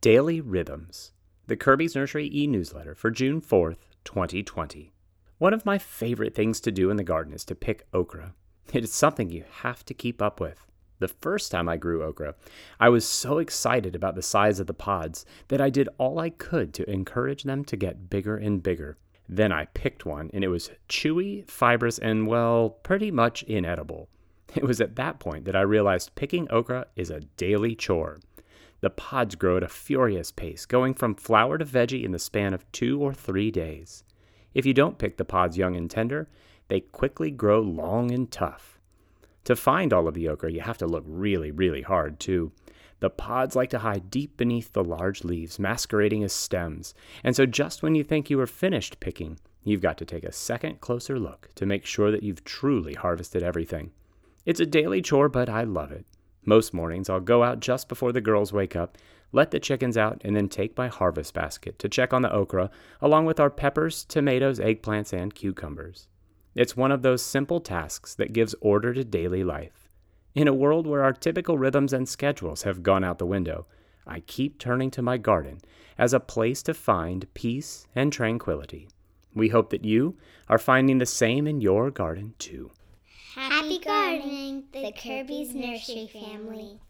Daily Rhythms, the Kirby's Nursery e-newsletter for June 4th, 2020. One of my favorite things to do in the garden is to pick okra. It is something you have to keep up with. The first time I grew okra, I was so excited about the size of the pods that I did all I could to encourage them to get bigger and bigger. Then I picked one, and it was chewy, fibrous, and, well, pretty much inedible. It was at that point that I realized picking okra is a daily chore. The pods grow at a furious pace, going from flower to veggie in the span of 2 or 3 days. If you don't pick the pods young and tender, they quickly grow long and tough. To find all of the okra, you have to look really, really hard, too. The pods like to hide deep beneath the large leaves, masquerading as stems, and so just when you think you are finished picking, you've got to take a second closer look to make sure that you've truly harvested everything. It's a daily chore, but I love it. Most mornings, I'll go out just before the girls wake up, let the chickens out, and then take my harvest basket to check on the okra, along with our peppers, tomatoes, eggplants, and cucumbers. It's one of those simple tasks that gives order to daily life. In a world where our typical rhythms and schedules have gone out the window, I keep turning to my garden as a place to find peace and tranquility. We hope that you are finding the same in your garden, too. Happy gardening, the Kirby's Nursery family.